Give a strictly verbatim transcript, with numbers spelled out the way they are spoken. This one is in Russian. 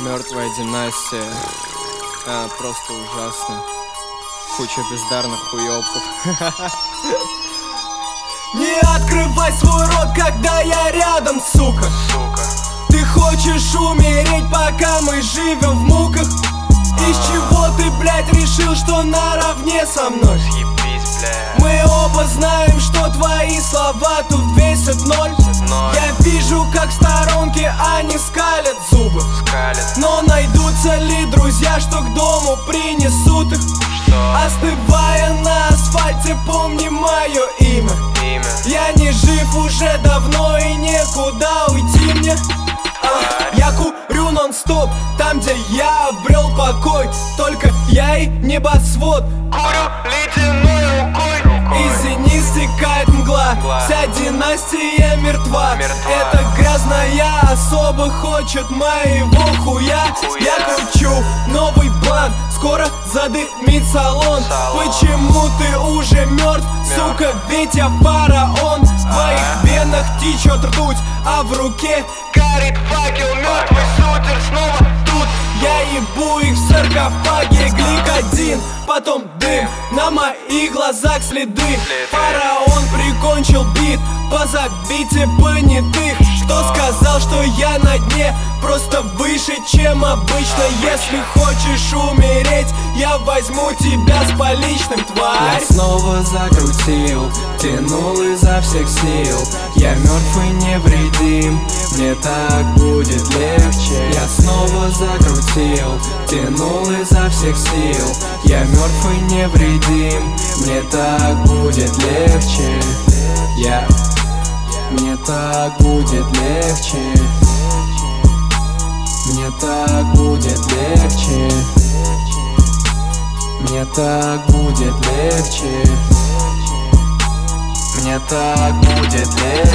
Мертвая династия. А, просто ужасно. Куча бездарных хуёбков. Не открывай свой рот, когда я рядом, сука. Сука. Ты хочешь умереть, пока мы живем в муках? Из чего ты, блядь, решил, что наравне со мной? Съебись, блядь. Мы оба знаем, что твои слова тут весят ноль. Ноль. Я вижу, как в сторонке они скалят зубы. Скалит. Но найдутся ли друзья, что к дому принесут их? Что? Остывая на асфальте, помни мое имя. Имя. Я не жив уже давно и некуда уйти мне. А, я курю нон-стоп, там, где я обрел покой. Только я и небосвод. Курю ледяной рукой. Из зенит стекает мгла. Мгла. Вся династия мертва. Мертва. Эта грязная особа хочет моего хуя. Хуя. Я кручу новый план, скоро задымит салон. Салон. Почему ты уже мертв, сука, ведь я фараон. В твоих венах течет ртуть, а в руке Горит факел, мертвый сутер снова тут. я ебу их в саркофаге. Гликодин, потом дым, на моих глазах следы. Фараон прикончил бит, позабите понятых. Кто сказал, что я на дне, просто выше, чем обычно. Если хочешь умереть, я возьму тебя с поличным, тварь. Я снова закрутил, тянул изо всех сил. Я мертв и невредим, мне так будет легче. Я снова закрутил, тянул изо всех сил. Я мертв и невредим, мне так будет легче. Я, мне так будет легче. Мне так будет легче. Мне так будет легче. Мне так будет легче.